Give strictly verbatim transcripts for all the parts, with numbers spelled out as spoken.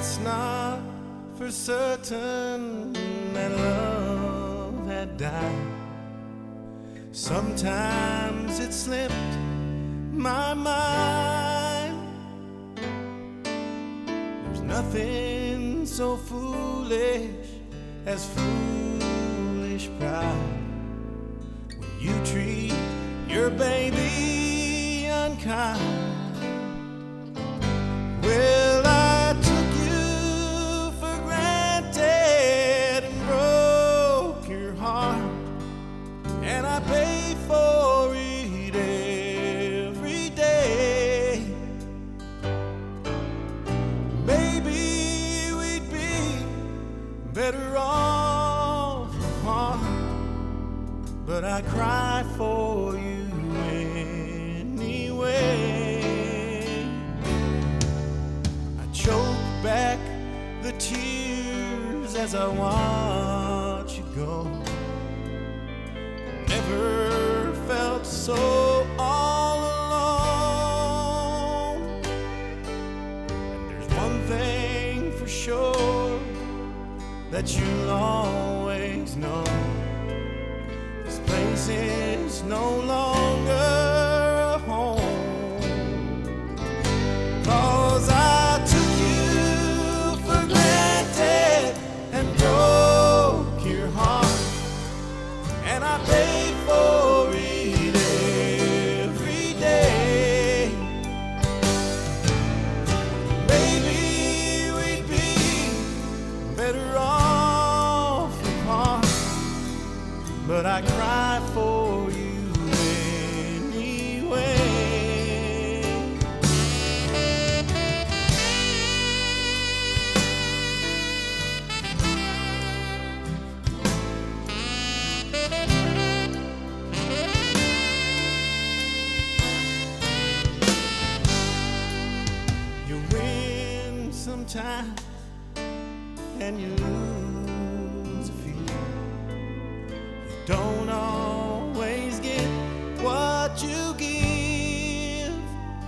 it's not for certain that love had died. Sometimes it slipped my mind. There's nothing so foolish as foolish pride. When you treat your baby unkind. Well, I took you for granted and broke your heart, and I pay for it every day. Maybe we'd be better off apart, but I cry for you anyway. I choke back the tears as I watch you go. Never felt so all alone. And there's one thing for sure that you'll always know: this place is no longer a home. 'Cause I took you for granted and broke your heart, and I paid for it every day. Maybe we'd be better off apart, but I cry for you anyway. You win sometimes and you lose a few. You don't always get what you give.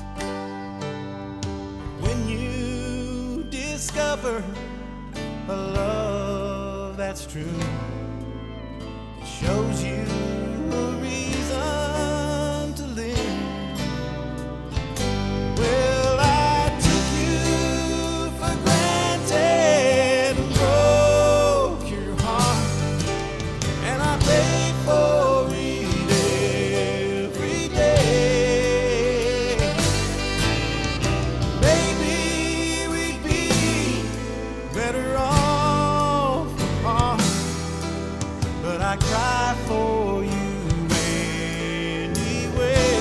When you discover a love that's true, it shows you a reason to live. Well, I took you for granted and broke your heart, and I paid for it every day. Maybe we'd be better off apart, but I cry for you anyway.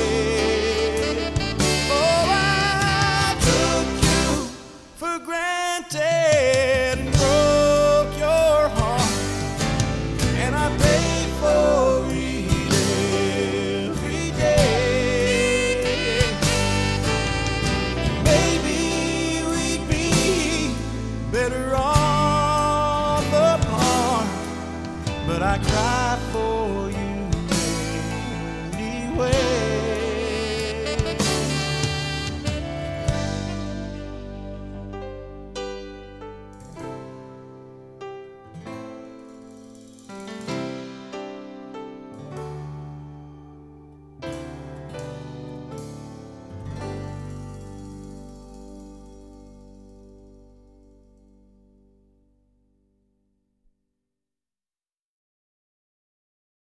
Oh, I took you for granted and broke your heart, and I paid for it every day. Maybe we'd be better off apart, but I cry